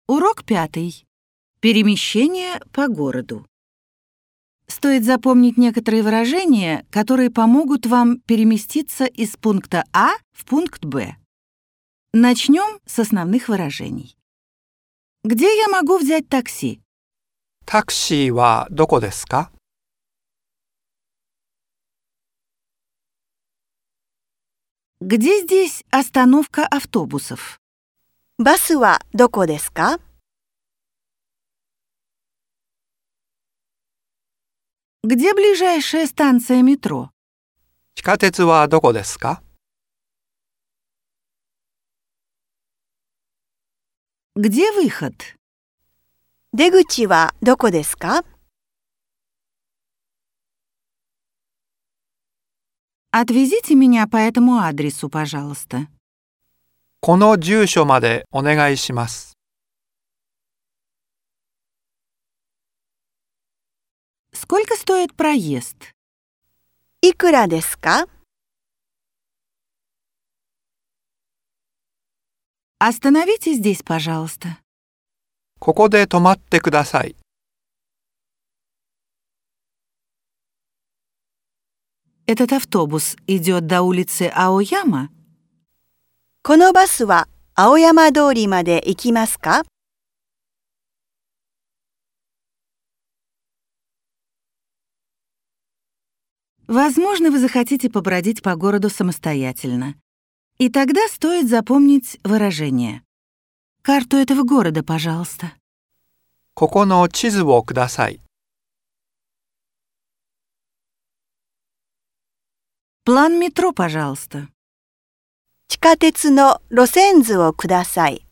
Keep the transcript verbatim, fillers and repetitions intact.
Урок пятый. Перемещение по городу. Стоит запомнить некоторые выражения, которые помогут вам переместиться из пункта А в пункт Б. Начнем с основных выражений. Где я могу взять такси? タクシーはどこですか？ Где здесь остановка автобусов? バスはどこですか？ Где ближайшая станция метро? 地下鉄はどこですか？ Где выход? 出口はどこですか？ Отвезите меня по этому адресу, пожалуйста. この住所までお願いします。 Сколько стоит проезд? いくらですか？ Остановите здесь, пожалуйста. ここで止まってください。 Этот автобус идет до улицы Аояма? このバスは青山通りまで行きますか？ Возможно, вы захотите побродить по городу самостоятельно. И тогда стоит запомнить выражение. Карту этого города, пожалуйста. ここの地図をください。 План метро, пожалуйста. 地下鉄の路線図をください。